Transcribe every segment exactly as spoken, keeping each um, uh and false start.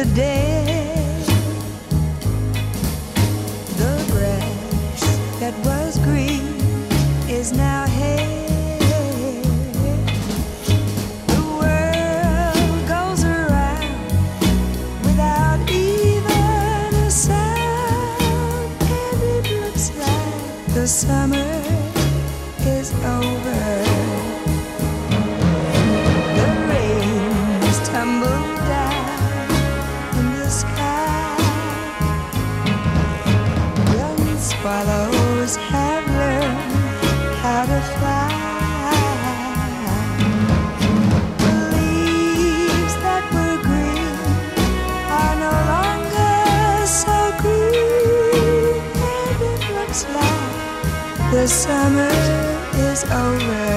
yesterday. The grass that was green is now hay. The world goes around without even a sound, and it looks like the summer is over. The rains tumble down in the sky. Young swallows have learned how to fly. The leaves that were green are no longer so green, and it looks like the summer is over.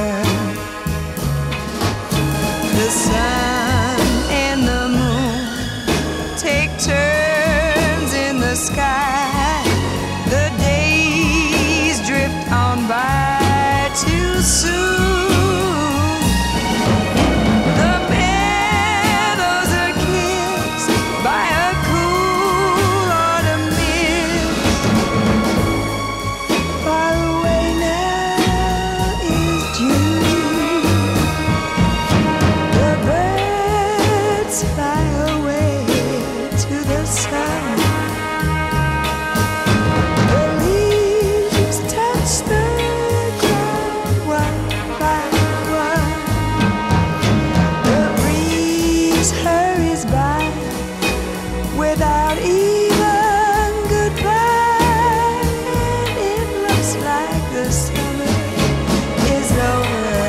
The sun and the moon take turns in the sky. The days drift on by too soon. The meadows are kissed by a cool autumn mist. Far away now is June. The birds fly away to the sun. The leaves touch the ground one by one. The breeze hurries by without even goodbye, and it looks like the summer is over.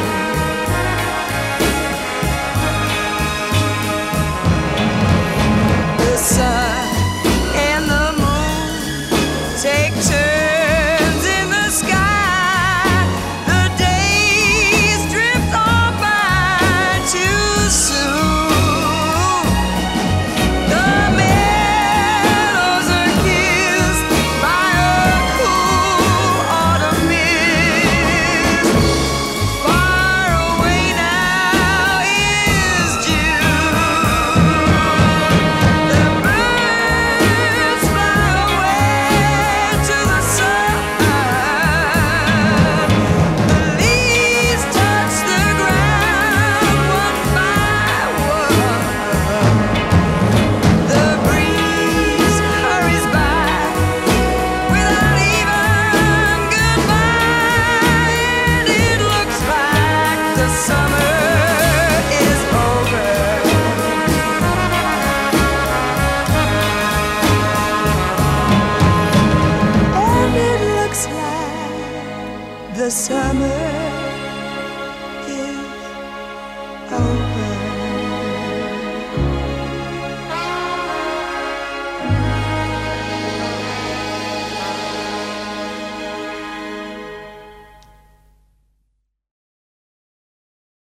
The sun and the moon take turns in the sky. The days drift on by too soon. The meadows are kissed by a cool autumn mist. Far away now is June. The birds fly away to the sun. The leaves touch the ground one by one. The breeze hurries by without even goodbye, and it looks like the summer is over. And it looks like the summer